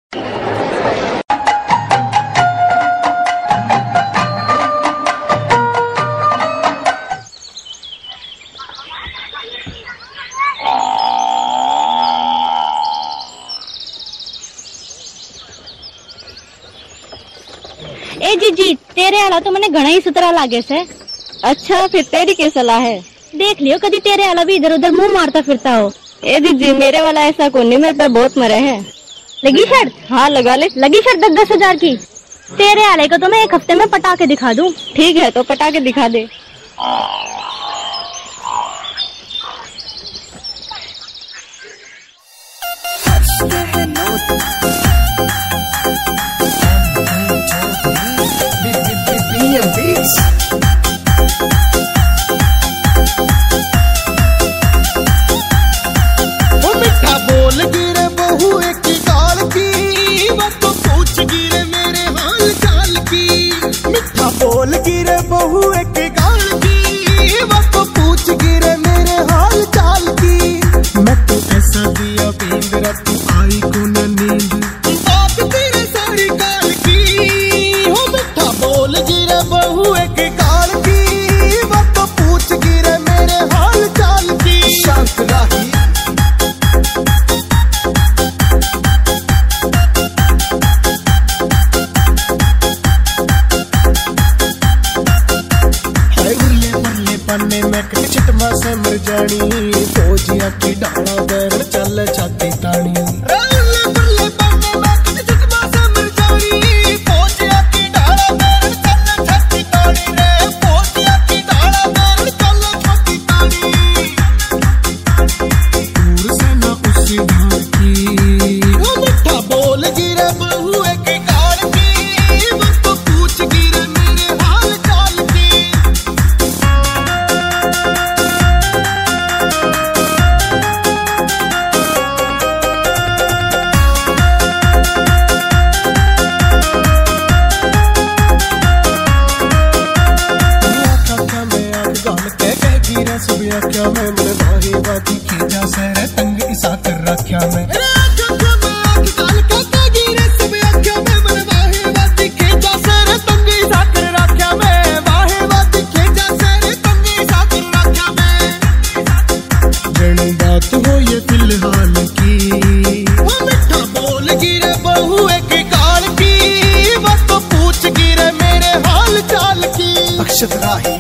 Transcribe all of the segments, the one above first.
ए जीजी, तेरे आला तो मैंने घना ही सुतरा लागे से। अच्छा, फिर तेरी क्या सलाह है? देख लियो कभी तेरे आला भी इधर उधर मुंह मारता फिरता हो। ए जीजी, मेरे वाला ऐसा कोई नहीं, मेरे पे बहुत मरे हैं। लगी शर्त? हाँ लगा ले। लगी शर्त 10-10 हजार की। तेरे आले को तो मैं 1 हफ्ते में पटा के दिखा दूं। ठीक है, तो पटा के दिखा दे। बोल गिरे बहू एक गाल की, वो तो पूछ गिरे मेरे हाल चाल की। मैं तो ऐसा दिया पींद रात आई को न नींद, बात तेरे सारी गाल की। हो मिठा बोल गिरे बहू एक गाल की, वो तो पूछ गिरे मेरे हाल चाल की। शांत रही पन्ने में चिटमा से मर जानी, फौजिया की डाला बैर चल छाती तानी। दूर से न उसी ढाल की, वो मिठा बोल गिरे बहू एक गाल की, वो तो पूछ गिरे मेरे हाल चाल की। सुबिया क्या मैं मेरे भाई बाती खींचा सर तंग इसा कर रखा मैं। बात हो ये फिलहाल की, वो मिठा बोल गिरे बहू एक गाल की, वो तो पूछ गिरे मेरे हाल चाल की। अक्षत राही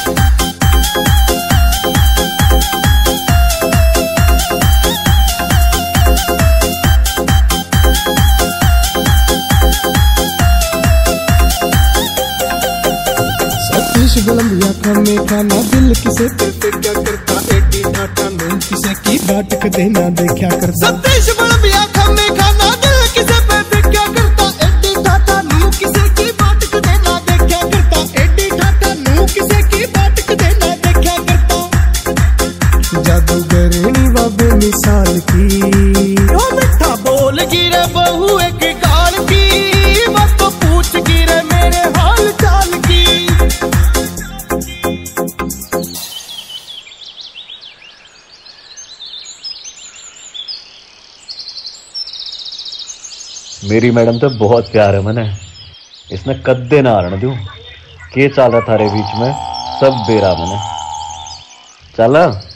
गुलंबिया खाने खाना दिल किसे करते क्या करता, एडी डाटा नून किसे की बाटक देना देखा करता। सतीश गुलंबिया खाने खाना दिल किसे करते क्या करता, एडी डाटा नून किसे की बाटक देना देखा करता। एडी डाटा नून किसे की बाटक देना देखा करता। जादूगरनी बाबे मिसाल की, ओ मिठा बोल गिरे बहू एक गाल की, वो तो पूछ गिरे मेरे हाल चाल की। मेरी मैडम तो बहुत प्यार है मने, इसने कद्दे ना आरण दूं। के चाल रहा थारे बीच में सब बेरा मने। चला